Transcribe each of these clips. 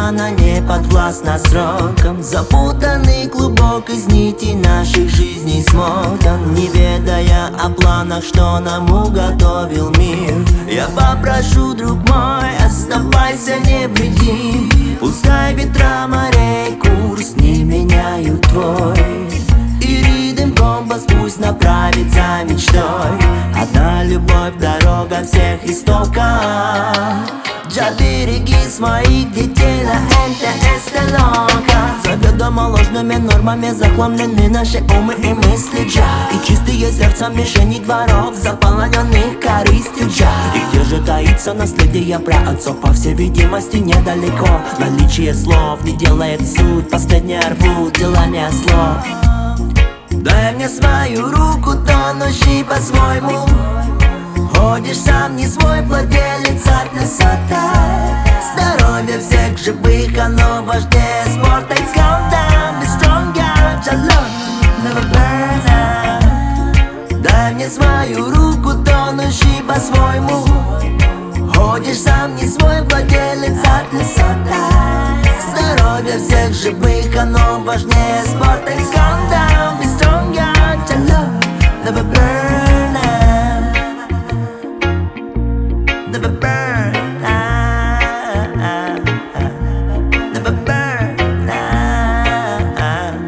она не подвластна срокам. Запутанный клубок из нитей наших жизней смотан, не ведая о планах, что нам уготовил мир. Я попрошу, друг мой, оставайся невредим. Пускай ветра морей курс не меняют твой, и ритм компас пусть направит за мечтой. Одна любовь, дорога всех истоков. Джа, береги своих детей на МТС Толока. Заведомо ложными нормами захламлены наши умы и мысли, Джа. И чистые сердца мишени дворов, заполненных корыстью, Джа. И где же таится наследие праотцов? По всей видимости недалеко. Наличие слов не делает суть, последнее рвут делание слов. Дай мне свою руку, тонущий по-своему. Ходишь сам не свой, владелец от высота. Здоровье всех живых, оно важнее спорта. It's calm down, be stronger, your love never burn out. Дай мне свою руку, тонущий по-своему. Ходишь сам не свой, владелец от высота. Здоровье всех живых, оно важнее спорта. It's calm down, be stronger, your love never burn out. Never burn out. Never burn out.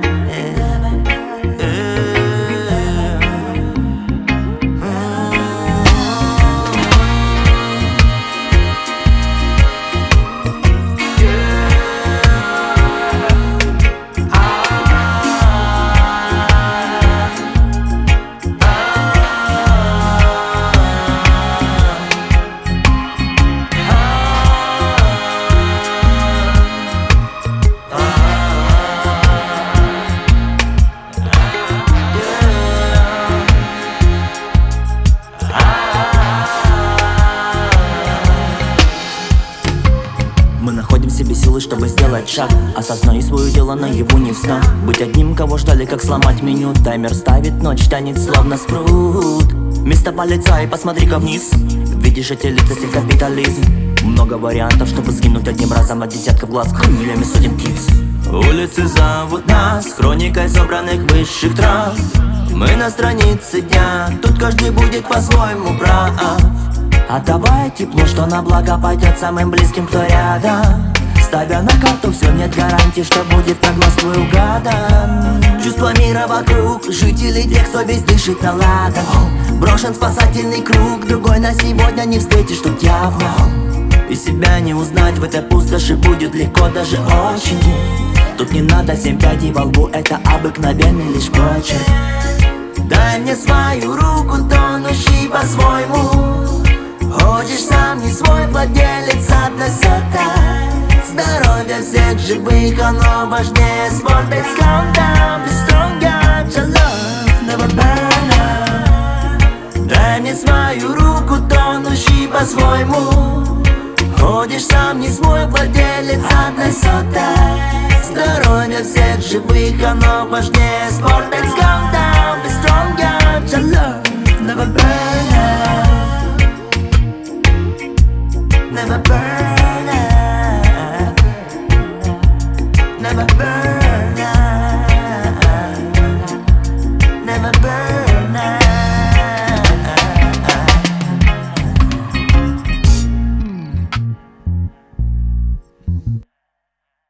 Мы находим в себе силы, чтобы сделать шаг. Осознай свое дело наяву, не в снах. Быть одним, кого ждали, как сломать меню. Таймер ставит, ночь тянет, словно спрут. Место полицай, посмотри-ка вниз. Видишь эти лица, стиль капитализм. Много вариантов, чтобы сгинуть одним разом от десятков глаз крыльями сотен птиц. Улицы зовут нас хроникой собранных высших трав. Мы на странице дня, тут каждый будет по-своему прав. Отдавай тепло, что на благо пойдет самым близким, кто рядом. Ставя на карту все, нет гарантии, что будет прогноз твой угадан. Чувство мира вокруг, жители тех, кто весь дышит на ладан. Брошен спасательный круг, другой на сегодня не встретишь тут явно. И себя не узнать в этой пустоши будет легко, даже очень. Тут не надо 7 пядей во лбу, это обыкновенный лишь почерк. Дай мне свою руку, тонущий по-своему. Ходишь сам не свой, владелец от высота. Здоровье всех живых, оно важнее спорта. It's calm down, be stronger, your love never burn out. Дай мне свою руку, тонущий по-своему. Ходишь сам не свой, владелец от высота. Здоровье всех живых, оно важнее спорта. It's calm down, be stronger, your love never burn out. Never burn.